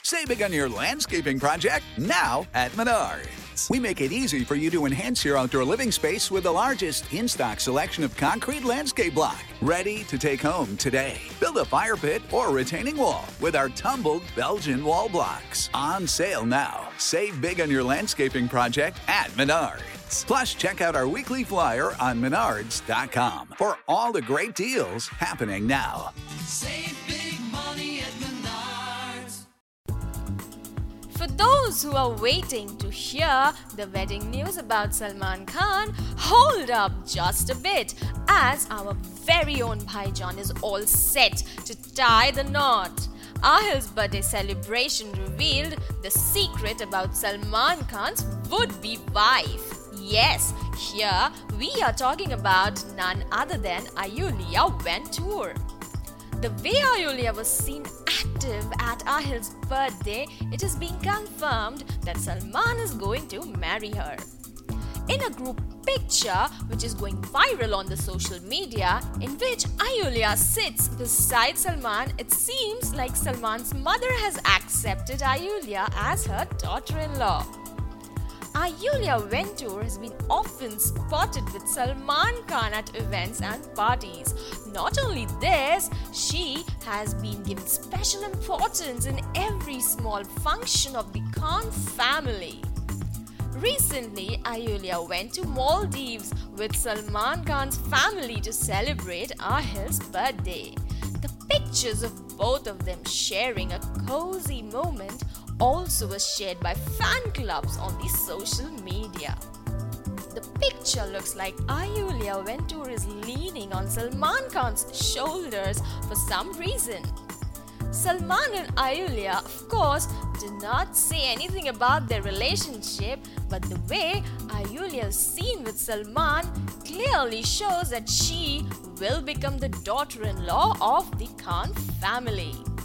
Save big on your landscaping project now at Menards. We make it easy for you to enhance your outdoor living space with the largest in-stock selection of concrete landscape block. Ready to take home today. Build a fire pit or retaining wall with our tumbled Belgian wall blocks. On sale now. Save big on your landscaping project at Menards. Plus, check out our weekly flyer on Menards.com for all the great deals happening now. Save big money at Menards. For those who are waiting to hear the wedding news about Salman Khan, hold up just a bit, as our very own Bhaijan is all set to tie the knot. Ahil's birthday celebration revealed the secret about Salman Khan's would-be wife. Yes, here we are talking about none other than Ayulia Ventur. The way Ayulia was seen active at Ahil's birthday, it is being confirmed that Salman is going to marry her. In a group picture which is going viral on the social media, in which Ayulia sits beside Salman, it seems like Salman's mother has accepted Ayulia as her daughter-in-law. Ayulia Ventur has been often spotted with Salman Khan at events and parties. Not only this, she has been given special importance in every small function of the Khan family. Recently, Ayulia went to Maldives with Salman Khan's family to celebrate Ahil's birthday. The pictures of both of them sharing a cozy moment also was shared by fan clubs on the social media. The picture looks like Ayulia Ventur is leaning on Salman Khan's shoulders for some reason. Salman and Ayulia, of course, do not say anything about their relationship, but the way Ayulia is seen with Salman clearly shows that she will become the daughter-in-law of the Khan family.